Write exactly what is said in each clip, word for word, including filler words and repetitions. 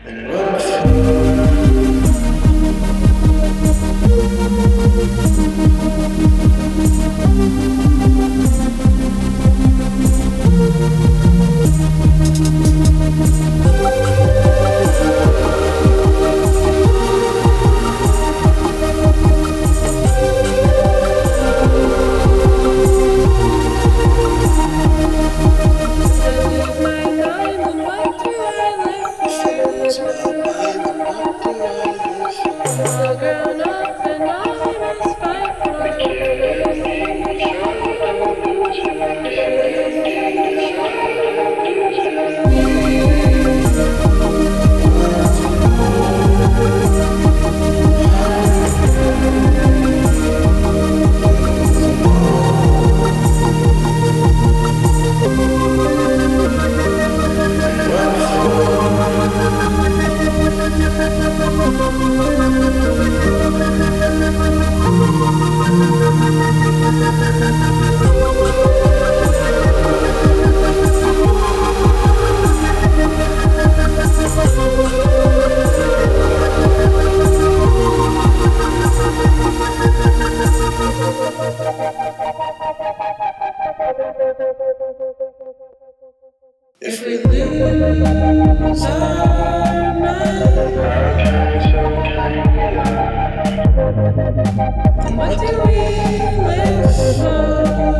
If we lose our mind, then what do we live for?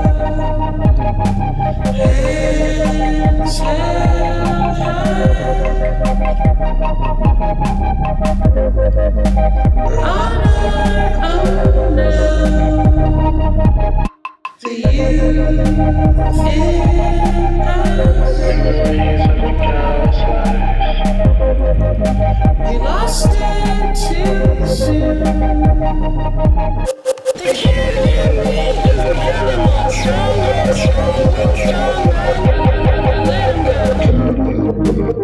Hands held high, we're on our own now. The youth in us, we lost it too soon. The human is a animal, stronger, stronger, stronger. Let him go.